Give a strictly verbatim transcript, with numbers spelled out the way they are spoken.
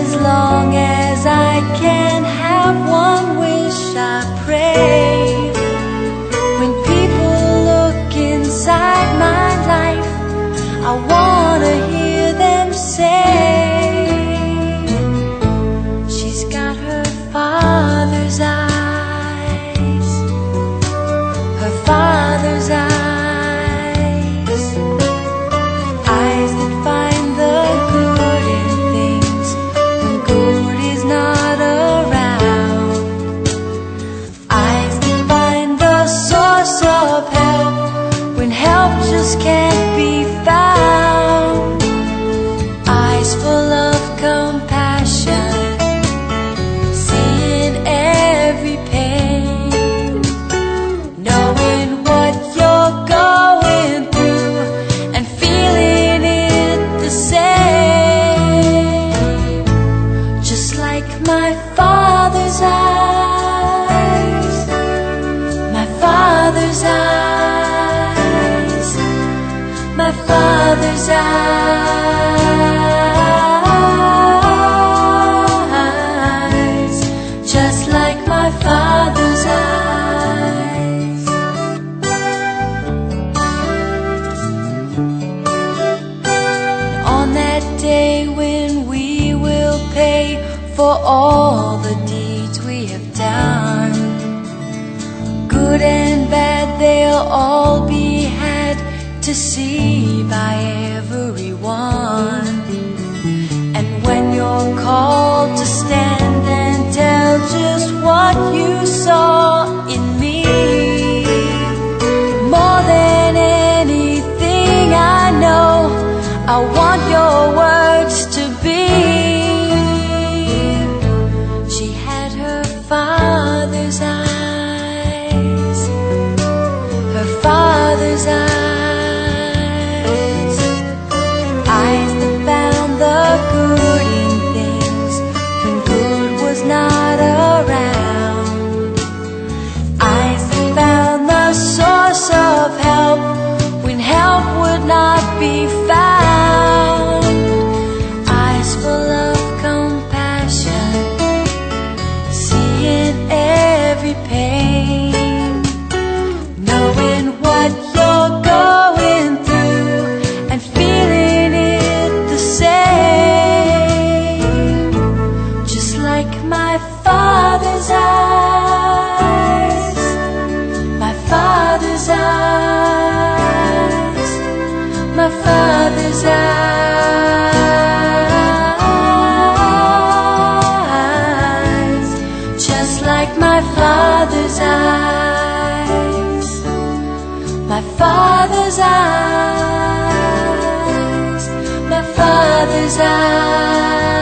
As long as I can have one wish, I pray. When people look inside my life, I wanna hear them say, she's got her father's eyes, her father's eyes, eyes that find the good in things when good is not around, eyes that find the source of help when help just can't be found, eyes full of compassion, seeing every pain, knowing what you're going through and feeling it the same, just like my father's eyes, my father's eyes, my father's eyes, just like my father's eyes. On that day when we will pay for all the deeds we have done, good and bad, they'll all be had to see by everyone. And when you're called to stand and tell just what you saw in me, more than anything I know, I want your words to be, she had her father's eyes, her father's eyes, eyes that found the good in things when good was not around, eyes that found the source of help when help would not be found, eyes full of compassion, seeing every pain, knowing what you're going through and feeling it the same, just like my father's eyes, my father's eyes, my father's eyes, just like my father's eyes, my father's eyes, my father's eyes.